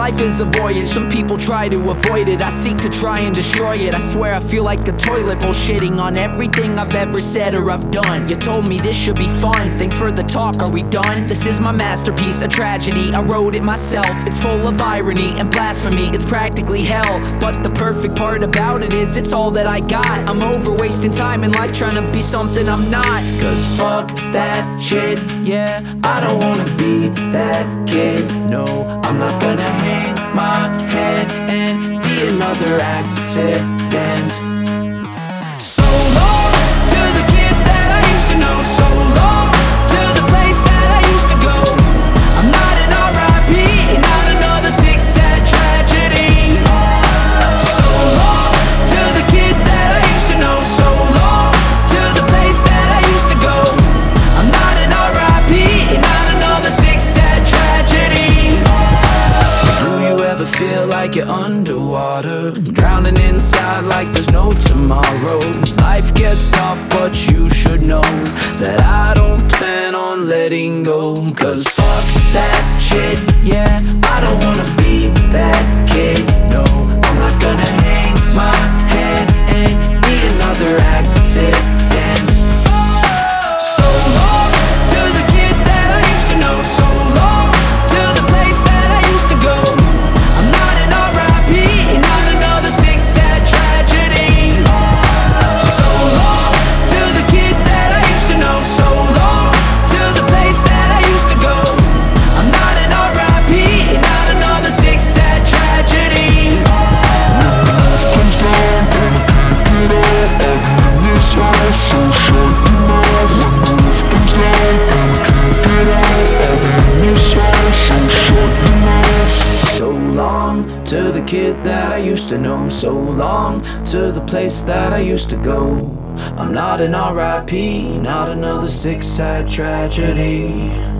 life is a voyage, some people try to avoid it. I seek to try and destroy it. I swear I feel like a toilet, bullshitting on everything I've ever said or I've done. You told me this should be fun, thanks for the talk, are we done? This is my masterpiece, a tragedy, I wrote it myself. It's full of irony and blasphemy, it's practically hell. But the perfect part about it is it's all that I got. I'm over wasting time in life trying to be something I'm not. Cause fuck that shit, yeah, I don't wanna be that kid. No, I'm not gonna hang my head and be another accident. So long to the kid that I used to know. So long to the place that I used to go. I'm not an R.I.P., not another sick, sad tragedy. So long to the kid that I used to know. So long to the place that I used to go. I'm not an R.I.P., not another sick, sad tragedy. Do you ever feel like you're underwater, drowning inside like there's no tomorrow? Life gets tough, but you should know that I don't plan on letting go. Cause fuck that shit, yeah, I don't wanna be that kid. No, I'm not gonna hang my head and be another accident. So long to the kid that I used to know. So long to the place that I used to go. I'm not an R.I.P., not another sick, sad tragedy. So long to the kid that I used to know. So long to the place that I used to go. I'm not an R.I.P., not another sick, sad tragedy. Comes down and I can't get out of this house, so shut your mouth. When the roof comes down and I can't get out of this house, so shut your mouth. So long to the kid that I used to know. So long to the place that I used to go. I'm not an R.I.P., not another sick, sad tragedy.